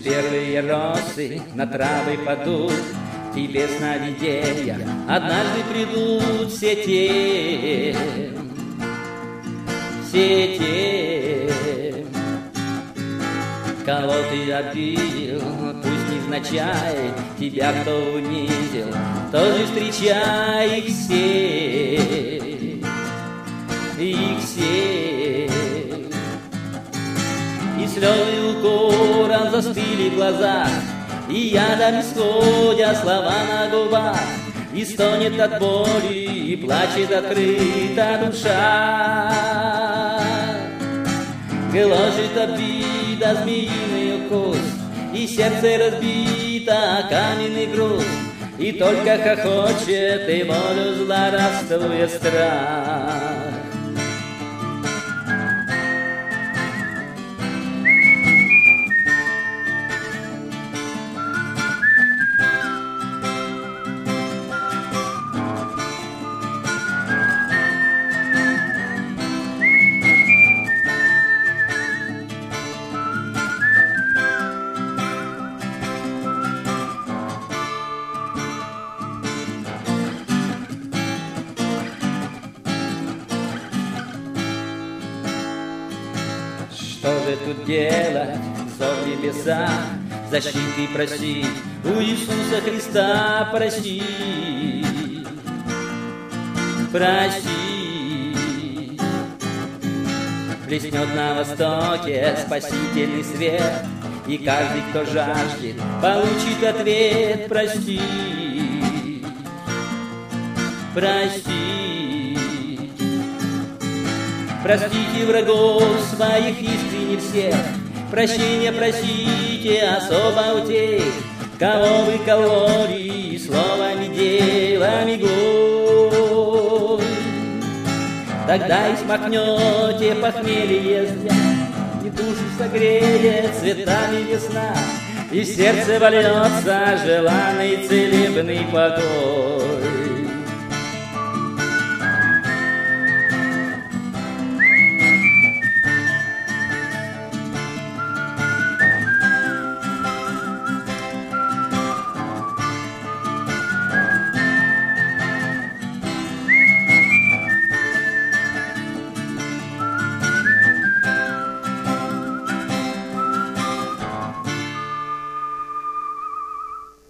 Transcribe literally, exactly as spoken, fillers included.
первые росы на травы падут, тебе сновидения однажды придут все те, все те, кого ты обидел, пусть невзначай, тебя кто унизил, тоже встречай их все, их все. И слезы укором застыли в глазах, и ядом исходят слова на губах, и стонет от боли, и плачет открыта душа. Гложет обида змеиный укус, и сердце разбито каменный груз, и только хохочет и волю злорадствует страх. Что же тут делать, зов небеса, защиты проси, у Иисуса Христа прости, прости. Блеснет на востоке спасительный свет, и каждый, кто жаждет, получит ответ. Прости, прости. Простите врагов своих искренне всех, прощения просите особо у тех, кого вы кололи словами, делами, глой. Тогда и смахнете похмелье зря, и душу согреет цветами весна, и в сердце вольется желанный целебный покой.